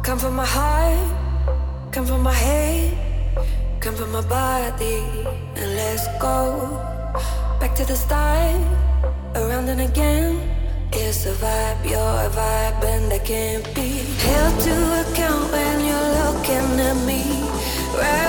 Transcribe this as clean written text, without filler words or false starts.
Come from my heart, come from my head, come from my body, and let's go back to the start, around and again. It's a vibe, you're a vibe, and I can't be held to account when you're looking at me. Right.